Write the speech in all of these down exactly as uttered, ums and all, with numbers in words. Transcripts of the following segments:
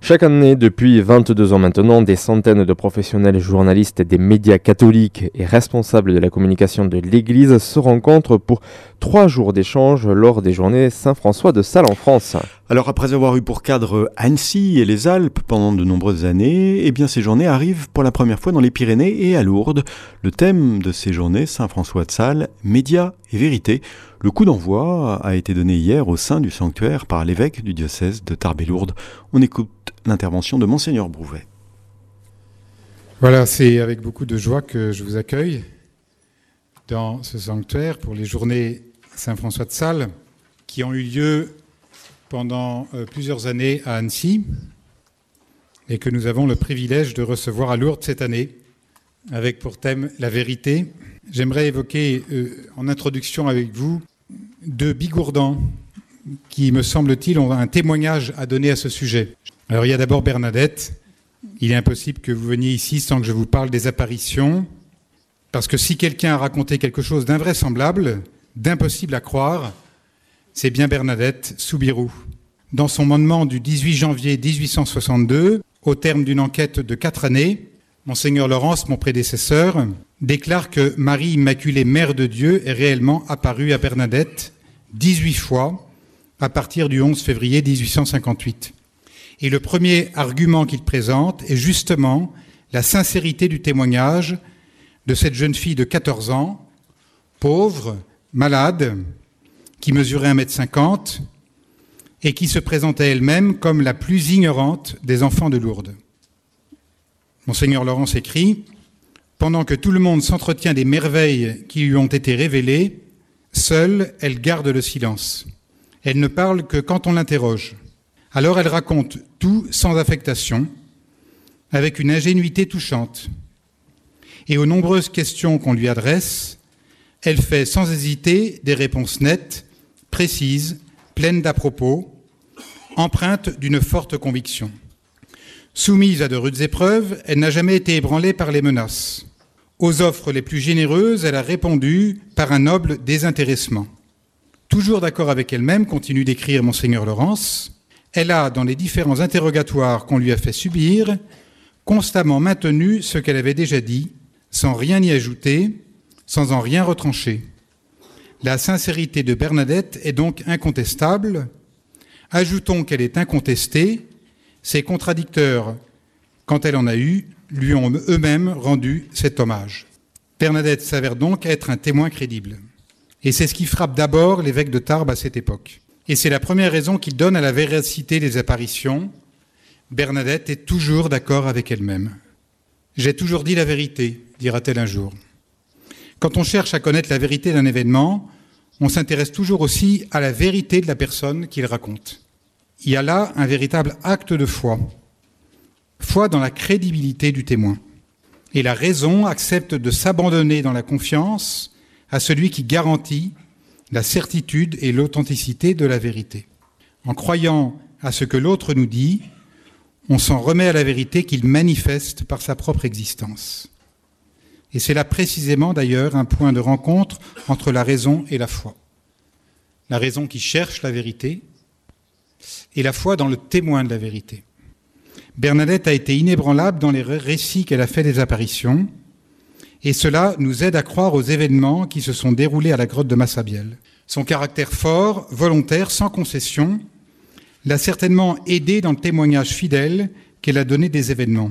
Chaque année, depuis vingt-deux ans maintenant, des centaines de professionnels journalistes des médias catholiques et responsables de la communication de l'Église se rencontrent pour trois jours d'échange lors des journées Saint-François de Sales en France. Alors après avoir eu pour cadre Annecy et les Alpes pendant de nombreuses années, eh bien ces journées arrivent pour la première fois dans les Pyrénées et à Lourdes. Le thème de ces journées Saint-François de Sales, médias et vérité. Le coup d'envoi a été donné hier au sein du sanctuaire par l'évêque du diocèse de Tarbes et Lourdes. On écoute l'intervention de Monseigneur Brouvet. Voilà, c'est avec beaucoup de joie que je vous accueille dans ce sanctuaire pour les journées Saint-François de Sales qui ont eu lieu pendant euh, plusieurs années à Annecy et que nous avons le privilège de recevoir à Lourdes cette année avec pour thème la vérité. J'aimerais évoquer euh, en introduction avec vous deux bigourdans qui, me semble-t-il, ont un témoignage à donner à ce sujet. Alors il y a d'abord Bernadette. Il est impossible que vous veniez ici sans que je vous parle des apparitions, parce que si quelqu'un a raconté quelque chose d'invraisemblable, d'impossible à croire, c'est bien Bernadette Soubirous. Dans son mandement du dix-huit janvier dix-huit cent soixante-deux, au terme d'une enquête de quatre années, Monseigneur Laurence, mon prédécesseur, déclare que Marie Immaculée, Mère de Dieu, est réellement apparue à Bernadette dix-huit fois à partir du onze février dix-huit cent cinquante-huit. Et le premier argument qu'il présente est justement la sincérité du témoignage de cette jeune fille de quatorze ans, pauvre, malade, qui mesurait un mètre cinquante et qui se présentait elle-même comme la plus ignorante des enfants de Lourdes. Monseigneur Laurence écrit « Pendant que tout le monde s'entretient des merveilles qui lui ont été révélées, seule elle garde le silence. Elle ne parle que quand on l'interroge. Alors elle raconte tout sans affectation, avec une ingénuité touchante. Et aux nombreuses questions qu'on lui adresse, elle fait sans hésiter des réponses nettes, précises, pleines d'à-propos, empreintes d'une forte conviction. Soumise à de rudes épreuves, elle n'a jamais été ébranlée par les menaces. Aux offres les plus généreuses, elle a répondu par un noble désintéressement. Toujours d'accord avec elle-même, continue d'écrire Monseigneur Laurence, elle a, dans les différents interrogatoires qu'on lui a fait subir, constamment maintenu ce qu'elle avait déjà dit, sans rien y ajouter, sans en rien retrancher. La sincérité de Bernadette est donc incontestable. Ajoutons qu'elle est incontestée. Ses contradicteurs, quand elle en a eu, lui ont eux-mêmes rendu cet hommage. Bernadette s'avère donc être un témoin crédible. Et c'est ce qui frappe d'abord l'évêque de Tarbes à cette époque. Et c'est la première raison qu'il donne à la véracité des apparitions. Bernadette est toujours d'accord avec elle-même. « J'ai toujours dit la vérité », dira-t-elle un jour. Quand on cherche à connaître la vérité d'un événement, on s'intéresse toujours aussi à la vérité de la personne qui le raconte. Il y a là un véritable acte de foi. Foi dans la crédibilité du témoin. Et la raison accepte de s'abandonner dans la confiance à celui qui garantit la certitude et l'authenticité de la vérité. En croyant à ce que l'autre nous dit, on s'en remet à la vérité qu'il manifeste par sa propre existence. Et c'est là précisément d'ailleurs un point de rencontre entre la raison et la foi. La raison qui cherche la vérité et la foi dans le témoin de la vérité. Bernadette a été inébranlable dans les récits qu'elle a fait des apparitions, et cela nous aide à croire aux événements qui se sont déroulés à la grotte de Massabielle. Son caractère fort, volontaire, sans concession, l'a certainement aidé dans le témoignage fidèle qu'elle a donné des événements.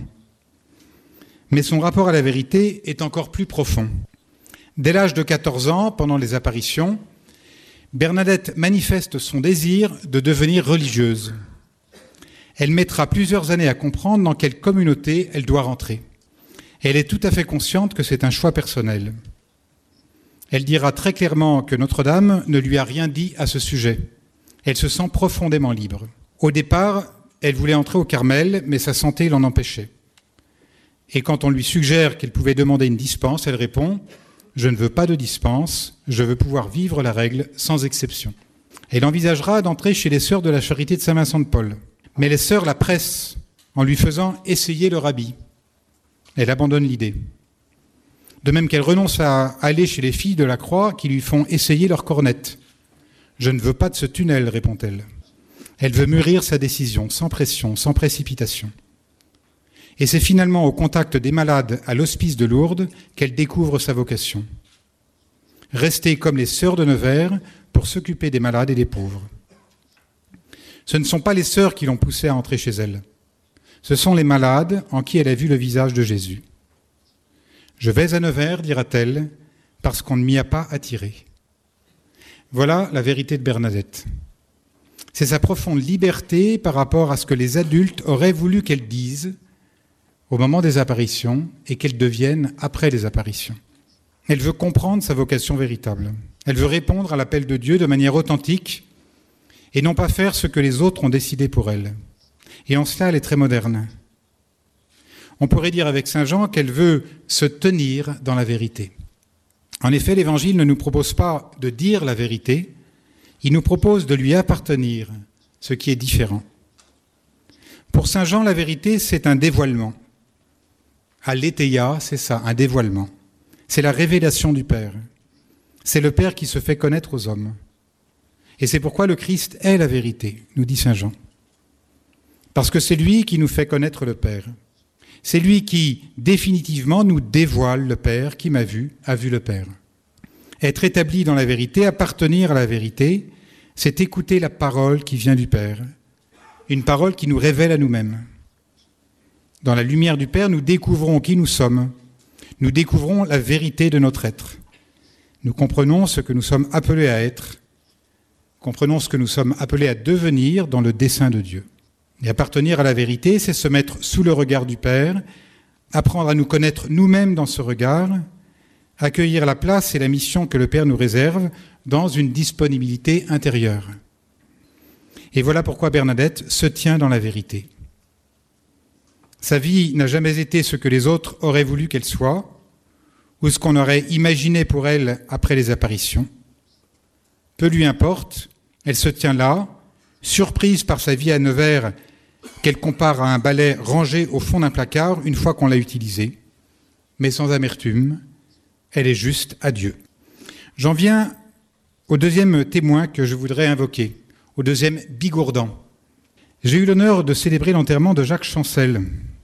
Mais son rapport à la vérité est encore plus profond. Dès l'âge de quatorze ans, pendant les apparitions, Bernadette manifeste son désir de devenir religieuse. Elle mettra plusieurs années à comprendre dans quelle communauté elle doit rentrer. Elle est tout à fait consciente que c'est un choix personnel. Elle dira très clairement que Notre-Dame ne lui a rien dit à ce sujet. Elle se sent profondément libre. Au départ, elle voulait entrer au Carmel, mais sa santé l'en empêchait. Et quand on lui suggère qu'elle pouvait demander une dispense, elle répond « Je ne veux pas de dispense, je veux pouvoir vivre la règle sans exception ». Elle envisagera d'entrer chez les sœurs de la Charité de Saint-Vincent de Paul. Mais les sœurs la pressent en lui faisant essayer leur habit. Elle abandonne l'idée. De même qu'elle renonce à aller chez les filles de la Croix qui lui font essayer leur cornette. « Je ne veux pas de ce tunnel », répond-elle. Elle veut mûrir sa décision, sans pression, sans précipitation. Et c'est finalement au contact des malades à l'hospice de Lourdes qu'elle découvre sa vocation. Rester comme les sœurs de Nevers pour s'occuper des malades et des pauvres. Ce ne sont pas les sœurs qui l'ont poussée à entrer chez elle. Ce sont les malades en qui elle a vu le visage de Jésus. Je vais à Nevers, dira-t-elle, parce qu'on ne m'y a pas attiré. Voilà la vérité de Bernadette. C'est sa profonde liberté par rapport à ce que les adultes auraient voulu qu'elle dise au moment des apparitions et qu'elle devienne après les apparitions. Elle veut comprendre sa vocation véritable. Elle veut répondre à l'appel de Dieu de manière authentique et non pas faire ce que les autres ont décidé pour elle. Et en cela, elle est très moderne. On pourrait dire avec saint Jean qu'elle veut se tenir dans la vérité. En effet, l'Évangile ne nous propose pas de dire la vérité, il nous propose de lui appartenir, ce qui est différent. Pour saint Jean, la vérité, c'est un dévoilement. Aletheia, c'est ça, un dévoilement. C'est la révélation du Père. C'est le Père qui se fait connaître aux hommes. Et c'est pourquoi le Christ est la vérité, nous dit saint Jean. Parce que c'est lui qui nous fait connaître le Père. C'est lui qui, définitivement, nous dévoile le Père, qui m'a vu, a vu le Père. Être établi dans la vérité, appartenir à la vérité, c'est écouter la parole qui vient du Père. Une parole qui nous révèle à nous-mêmes. Dans la lumière du Père, nous découvrons qui nous sommes. Nous découvrons la vérité de notre être. Nous comprenons ce que nous sommes appelés à être. Comprenons ce que nous sommes appelés à devenir dans le dessein de Dieu. Et appartenir à la vérité, c'est se mettre sous le regard du Père, apprendre à nous connaître nous-mêmes dans ce regard, accueillir la place et la mission que le Père nous réserve dans une disponibilité intérieure. Et voilà pourquoi Bernadette se tient dans la vérité. Sa vie n'a jamais été ce que les autres auraient voulu qu'elle soit, ou ce qu'on aurait imaginé pour elle après les apparitions. Peu lui importe, elle se tient là, surprise par sa vie à Nevers, qu'elle compare à un balai rangé au fond d'un placard une fois qu'on l'a utilisé, mais sans amertume, elle est juste à Dieu. J'en viens au deuxième témoin que je voudrais invoquer, au deuxième bigourdan. J'ai eu l'honneur de célébrer l'enterrement de Jacques Chancel.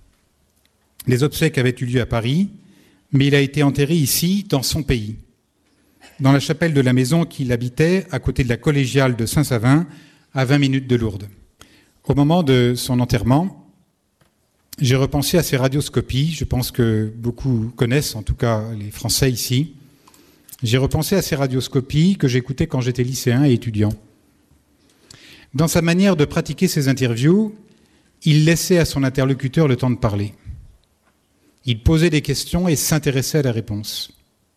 Les obsèques avaient eu lieu à Paris, mais il a été enterré ici, dans son pays, dans la chapelle de la maison qu'il habitait, à côté de la collégiale de Saint-Savin, à vingt minutes de Lourdes. Au moment de son enterrement, j'ai repensé à ces radioscopies, je pense que beaucoup connaissent, en tout cas les Français ici. J'ai repensé à ces radioscopies que j'écoutais quand j'étais lycéen et étudiant. Dans sa manière de pratiquer ses interviews, il laissait à son interlocuteur le temps de parler. Il posait des questions et s'intéressait à la réponse.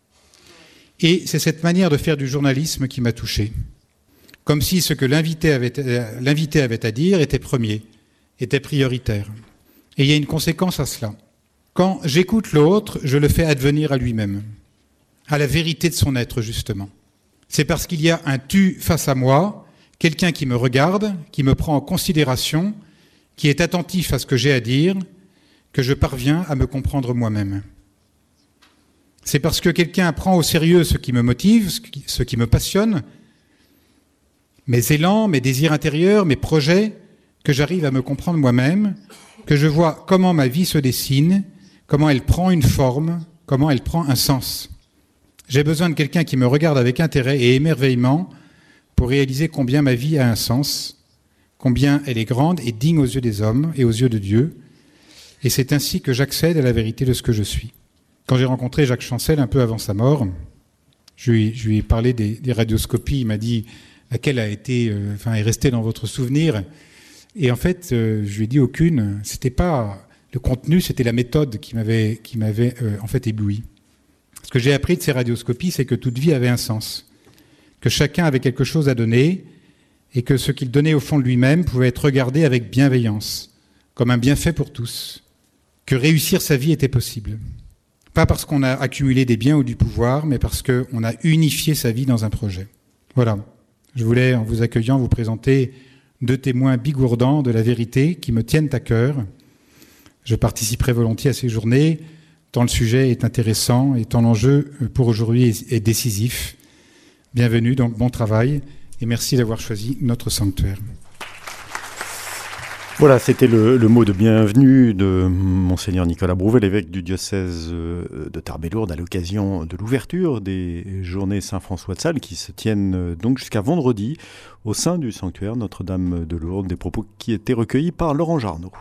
Et c'est cette manière de faire du journalisme qui m'a touché. Comme si ce que l'invité avait, l'invité avait à dire était premier, était prioritaire. Et il y a une conséquence à cela. Quand j'écoute l'autre, je le fais advenir à lui-même, à la vérité de son être, justement. C'est parce qu'il y a un tu face à moi, quelqu'un qui me regarde, qui me prend en considération, qui est attentif à ce que j'ai à dire, que je parviens à me comprendre moi-même. C'est parce que quelqu'un prend au sérieux ce qui me motive, ce qui, ce qui me passionne, mes élans, mes désirs intérieurs, mes projets, que j'arrive à me comprendre moi-même, que je vois comment ma vie se dessine, comment elle prend une forme, comment elle prend un sens. J'ai besoin de quelqu'un qui me regarde avec intérêt et émerveillement pour réaliser combien ma vie a un sens, combien elle est grande et digne aux yeux des hommes et aux yeux de Dieu. Et c'est ainsi que j'accède à la vérité de ce que je suis. Quand j'ai rencontré Jacques Chancel un peu avant sa mort, je lui, je lui ai parlé des, des radioscopies. Il m'a dit laquelle a été, euh, enfin, est restée dans votre souvenir. Et en fait, euh, je lui ai dit aucune. C'était pas le contenu, c'était la méthode qui m'avait, qui m'avait euh, en fait ébloui. Ce que j'ai appris de ces radioscopies, c'est que toute vie avait un sens, que chacun avait quelque chose à donner, et que ce qu'il donnait au fond de lui-même pouvait être regardé avec bienveillance, comme un bienfait pour tous, que réussir sa vie était possible. Pas parce qu'on a accumulé des biens ou du pouvoir, mais parce qu'on a unifié sa vie dans un projet. Voilà. Je voulais, en vous accueillant, vous présenter deux témoins bigourdants de la vérité qui me tiennent à cœur. Je participerai volontiers à ces journées, tant le sujet est intéressant et tant l'enjeu pour aujourd'hui est décisif. Bienvenue, donc bon travail, et merci d'avoir choisi notre sanctuaire. Voilà, c'était le, le mot de bienvenue de Monseigneur Nicolas Brouvet, l'évêque du diocèse de Tarbes-et-Lourdes, à l'occasion de l'ouverture des journées Saint-François de Sales qui se tiennent donc jusqu'à vendredi au sein du sanctuaire Notre-Dame de Lourdes, des propos qui étaient recueillis par Laurent Jarnot.